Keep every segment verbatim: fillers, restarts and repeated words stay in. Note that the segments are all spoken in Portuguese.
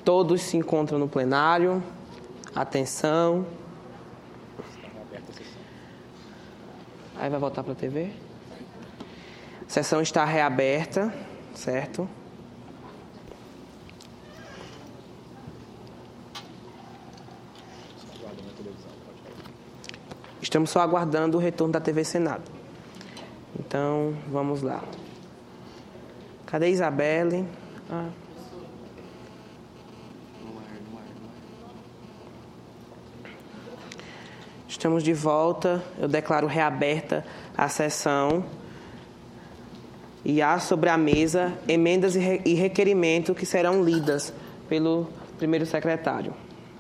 Todos se encontram no plenário. Atenção. Aí vai voltar para a T V. A sessão está reaberta, certo? Estamos só aguardando o retorno da T V Senado. Então, vamos lá. Cadê Isabelle? Ah. Estamos de volta. Eu declaro reaberta a sessão. E há sobre a mesa emendas e requerimento que serão lidas pelo primeiro secretário.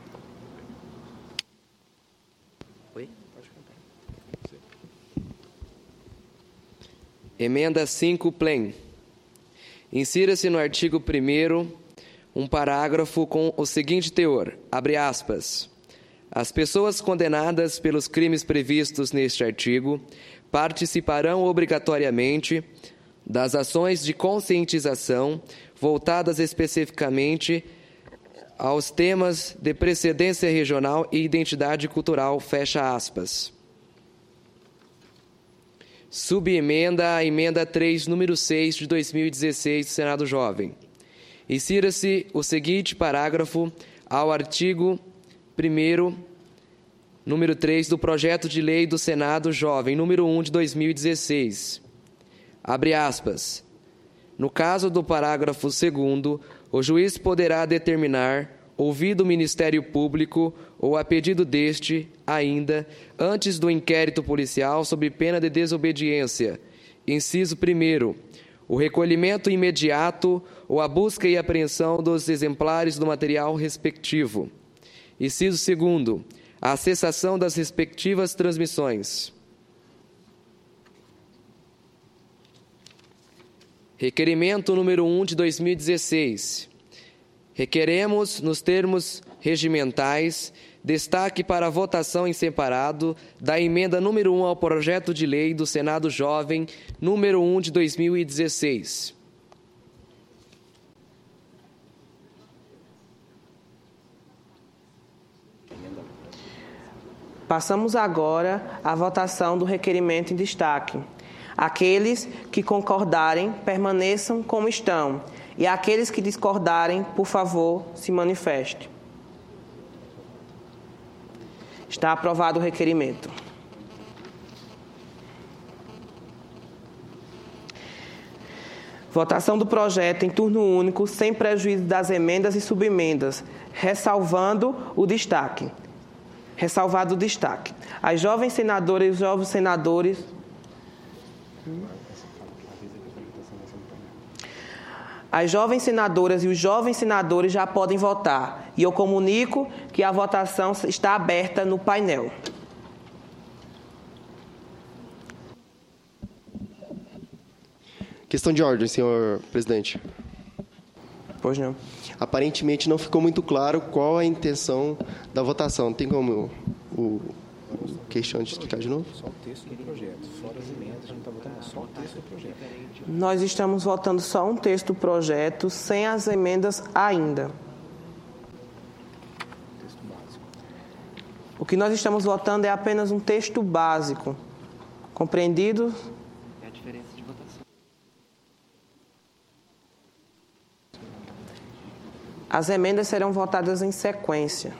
Oi? Emenda cinco, plen. Insira-se no artigo primeiro um parágrafo com o seguinte teor, abre aspas. As pessoas condenadas pelos crimes previstos neste artigo participarão obrigatoriamente das ações de conscientização voltadas especificamente aos temas de precedência regional e identidade cultural, fecha aspas. Subemenda a emenda três, número seis, de dois mil e dezesseis, do Senado Jovem. Insira-se o seguinte parágrafo ao artigo primeiro, número três, do projeto de lei do Senado Jovem, número um, de dois mil e dezesseis. Abre aspas. No caso do parágrafo segundo, o juiz poderá determinar, ouvido o Ministério Público ou a pedido deste, ainda, antes do inquérito policial sob pena de desobediência, inciso primeiro, o recolhimento imediato ou a busca e apreensão dos exemplares do material respectivo. Inciso segundo, a cessação das respectivas transmissões. Requerimento número um de dois mil e dezesseis. Requeremos, nos termos regimentais, destaque para a votação em separado da emenda número um ao projeto de lei do Senado Jovem, número um de dois mil e dezesseis. Passamos agora à votação do requerimento em destaque. Aqueles que concordarem, permaneçam como estão. E aqueles que discordarem, por favor, se manifestem. Está aprovado o requerimento. Votação do projeto em turno único, sem prejuízo das emendas e subemendas, ressalvando o destaque. Ressalvado o destaque. As jovens senadoras e os jovens senadores... As jovens senadoras e os jovens senadores já podem votar. E eu comunico que a votação está aberta no painel. Questão de ordem, senhor presidente. Pois não. Aparentemente não ficou muito claro qual a intenção da votação. Tem como o, o questionante explicar de novo? Só o texto do projeto. Fora as emendas, a gente está votando só o texto do projeto. Nós estamos votando só um texto do projeto, sem as emendas ainda. Texto básico. O que nós estamos votando é apenas um texto básico. Compreendido? É a diferença de votação. As emendas serão votadas em sequência.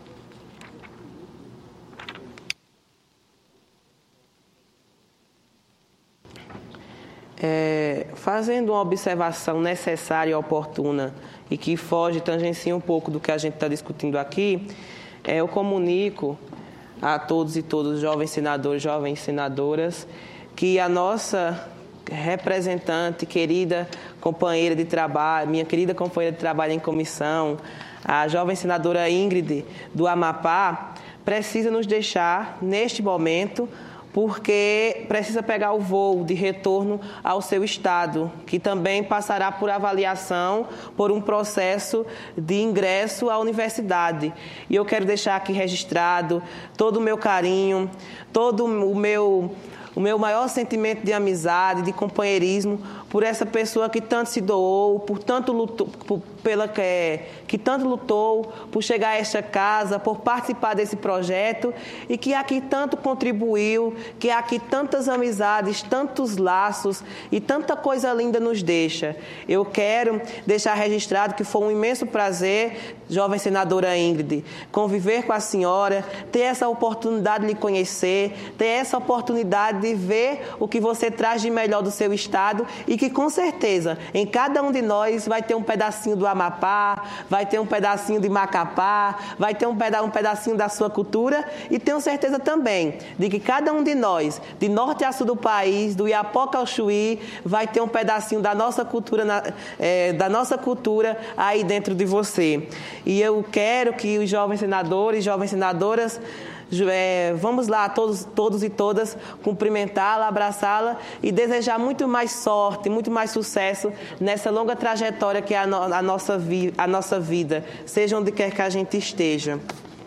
É, fazendo uma observação necessária e oportuna e que foge, tangencia um pouco do que a gente está discutindo aqui, é, eu comunico a todos e todas, jovens senadores, jovens senadoras, que a nossa representante, querida companheira de trabalho, minha querida companheira de trabalho em comissão, a jovem senadora Ingrid, do Amapá, precisa nos deixar, neste momento, porque precisa pegar o voo de retorno ao seu estado, que também passará por avaliação, por um processo de ingresso à universidade. E eu quero deixar aqui registrado todo o meu carinho, todo o meu, o meu maior sentimento de amizade, de companheirismo por essa pessoa que tanto se doou, por tanto lutou, por, pela que, que tanto lutou por chegar a esta casa, por participar desse projeto e que aqui tanto contribuiu, que aqui tantas amizades, tantos laços e tanta coisa linda nos deixa. Eu quero deixar registrado que foi um imenso prazer, jovem senadora Ingrid, conviver com a senhora, ter essa oportunidade de lhe conhecer, ter essa oportunidade de ver o que você traz de melhor do seu estado e que com certeza em cada um de nós vai ter um pedacinho do Amapá, vai ter um pedacinho de Macapá, vai ter um peda- um pedacinho da sua cultura e tenho certeza também de que cada um de nós, de norte a sul do país, do Iapoca ao Chuí, vai ter um pedacinho da nossa cultura, na, é, da nossa cultura aí dentro de você. E eu quero que os jovens senadores, jovens senadoras, É, vamos lá, todos, todos e todas, cumprimentá-la, abraçá-la e desejar muito mais sorte, muito mais sucesso nessa longa trajetória que é a, no, a, nossa, vi, a nossa vida, seja onde quer que a gente esteja.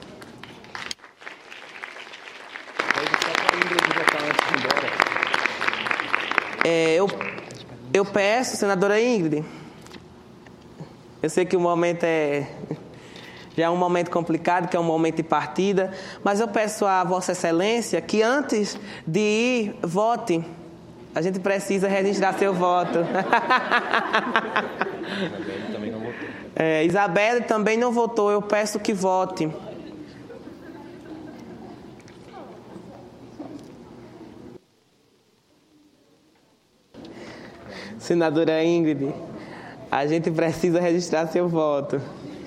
É, eu, eu peço, senadora Ingrid, eu sei que o momento é... Já é um momento complicado, que é um momento de partida, mas eu peço a Vossa Excelência que antes de ir, vote. A gente precisa registrar seu voto. Isabelle também não votou. É, Isabelle também não votou, eu peço que vote. Senadora Ingrid, a gente precisa registrar seu voto.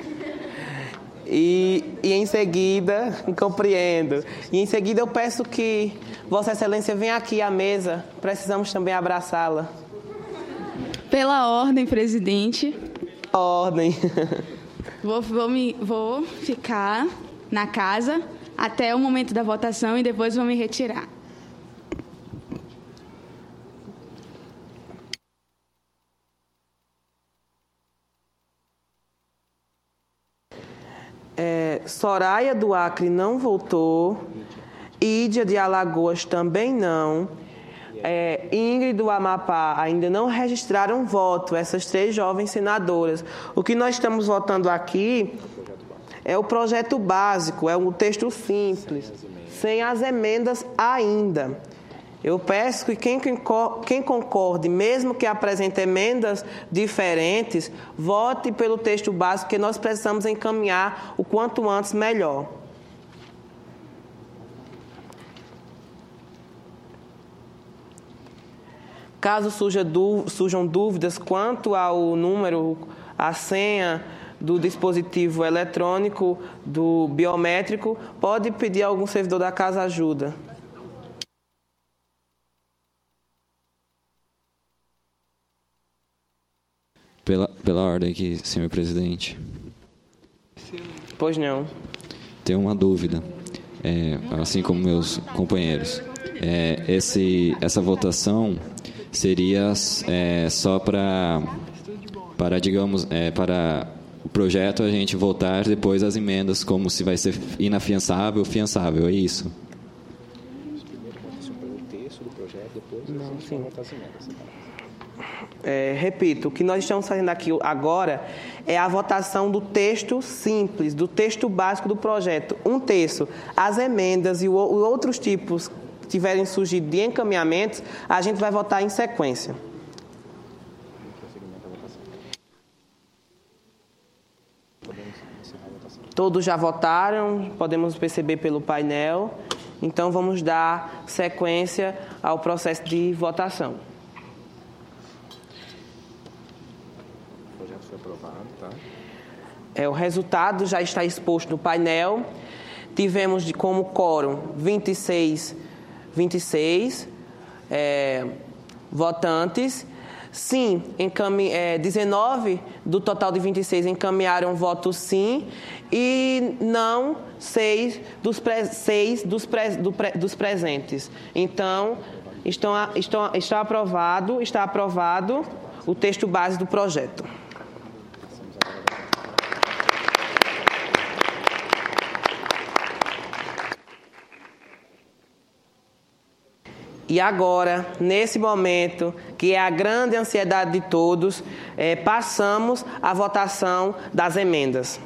E, e em seguida, compreendo, e em seguida eu peço que Vossa Excelência venha aqui à mesa, precisamos também abraçá-la. Pela ordem, presidente. Ordem. Vou, vou, me, vou ficar na casa até o momento da votação e depois vou me retirar. É, Soraya do Acre não votou, Ídia de Alagoas também não, é, Ingrid do Amapá ainda não registraram voto, essas três jovens senadoras. O que nós estamos votando aqui é o projeto básico, é um texto simples, sem as emendas ainda. Eu peço que quem, quem concorde, mesmo que apresente emendas diferentes, vote pelo texto básico, que nós precisamos encaminhar o quanto antes melhor. Caso surja dú- surjam dúvidas quanto ao número, a senha do dispositivo eletrônico, do biométrico, pode pedir a algum servidor da casa ajuda. Pela, pela ordem aqui, senhor presidente. Pois não. Tenho uma dúvida, é, assim como meus companheiros. É, esse, essa votação seria é, só para, para, digamos, é, para o projeto a gente votar depois as emendas, como se vai ser inafiançável ou fiançável, é isso? Primeiro votação pelo texto do projeto, depois Não, vamos sim. votar as emendas. É, repito, o que nós estamos fazendo aqui agora é a votação do texto simples, do texto básico do projeto. Um terço. As emendas e o, outros tipos que tiverem surgido de encaminhamentos, a gente vai votar em sequência. Todos já votaram, podemos perceber pelo painel. Então, vamos dar sequência ao processo de votação. Foi aprovado, tá? É, o resultado já está exposto no painel. Tivemos de, como quórum vinte e seis, vinte e seis é, votantes. Sim, encami, é, dezenove do total de vinte e seis encaminharam voto sim e não seis dos, pre, seis dos, pre, do pre, dos presentes. Então, estão, estão, está aprovado, está aprovado o texto base do projeto. E agora, nesse momento, que é a grande ansiedade de todos, é, passamos à votação das emendas.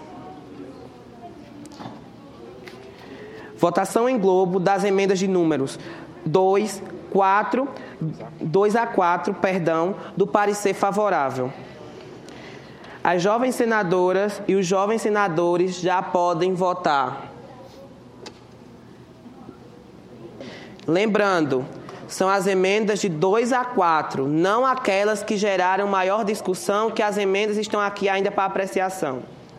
Votação em globo das emendas de números dois, quatro, dois a quatro, perdão, do parecer favorável. As jovens senadoras e os jovens senadores já podem votar. Lembrando, são as emendas de dois a quatro, não aquelas que geraram maior discussão, que as emendas estão aqui ainda para apreciação.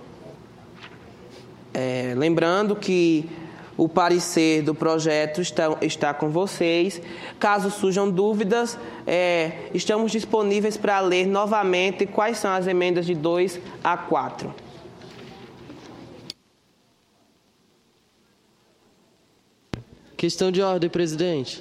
É, lembrando que o parecer do projeto está, está com vocês. Caso surjam dúvidas, é, estamos disponíveis para ler novamente quais são as emendas de dois a quatro. Questão de ordem, presidente.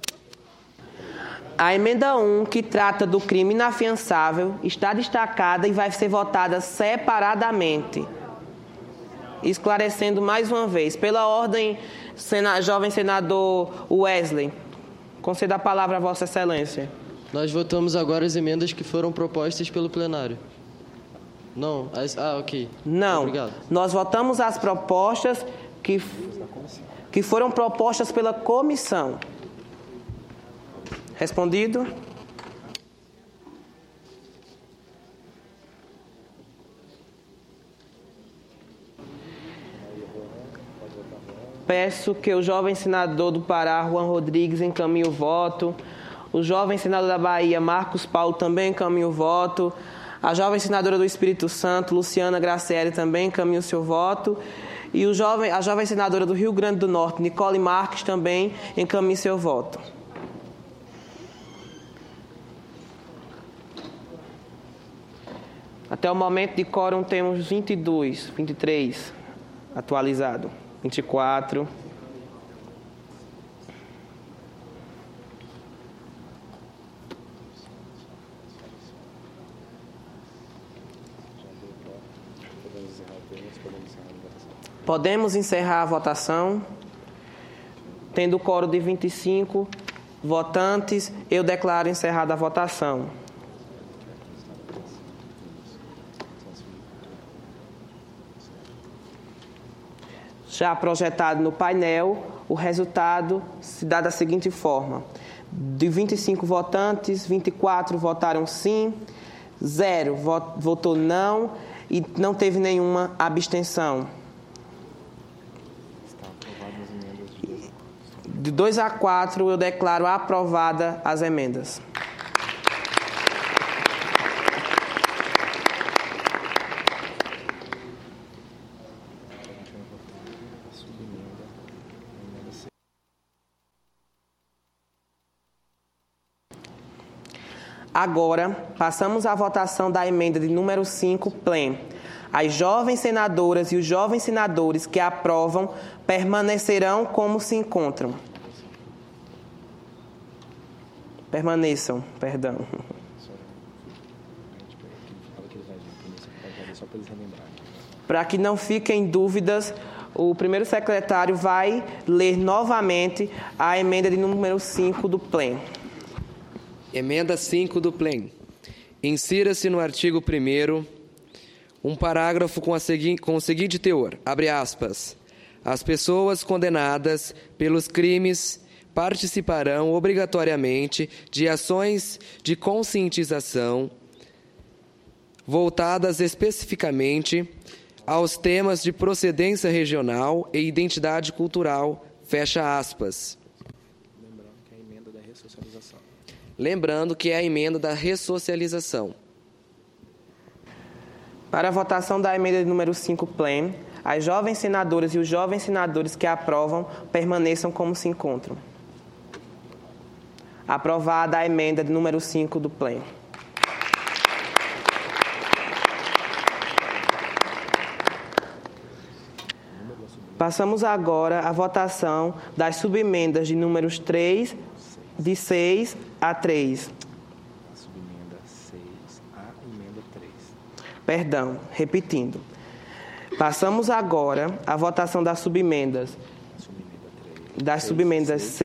A emenda um, que trata do crime inafiançável, está destacada e vai ser votada separadamente. Esclarecendo mais uma vez, pela ordem, sena, jovem senador Wesley, conceda a palavra a Vossa Excelência. Nós votamos agora as emendas que foram propostas pelo plenário. Não? As, ah, ok. Não. Obrigado. Nós votamos as propostas que, que foram propostas pela comissão. Respondido? Peço que o jovem senador do Pará, Juan Rodrigues, encaminhe o voto. O jovem senador da Bahia, Marcos Paulo, também encaminhe o voto. A jovem senadora do Espírito Santo, Luciana Graciele, também encaminhe o seu voto. E o jovem, a jovem senadora do Rio Grande do Norte, Nicole Marques, também encaminhe seu voto. Até o momento de quórum temos vinte e dois, vinte e três atualizado. vinte e quatro. Podemos encerrar a votação. Tendo o quórum de vinte e cinco votantes, eu declaro encerrada a votação. Já projetado no painel, o resultado se dá da seguinte forma. De vinte e cinco votantes, vinte e quatro votaram sim, zero votou não e não teve nenhuma abstenção. De dois a quatro, eu declaro aprovada as emendas. Agora, passamos à votação da emenda de número cinco, plen. As jovens senadoras e os jovens senadores que aprovam permanecerão como se encontram. Permaneçam, perdão. Para que não fiquem dúvidas, o primeiro secretário vai ler novamente a emenda de número cinco do plen. Emenda cinco do plen. Insira-se no artigo primeiro um parágrafo com, a segui- com o seguinte teor, abre aspas, as pessoas condenadas pelos crimes participarão obrigatoriamente de ações de conscientização voltadas especificamente aos temas de procedência regional e identidade cultural, fecha aspas. Lembrando que é a emenda da ressocialização. Para a votação da emenda de número cinco, plen, as jovens senadoras e os jovens senadores que aprovam permaneçam como se encontram. Aprovada a emenda de número cinco do plen. Passamos agora à votação das subemendas de números três, de seis a três. Subemenda seis a emenda três. Perdão, repetindo. Passamos agora à votação das subemendas. Das subemendas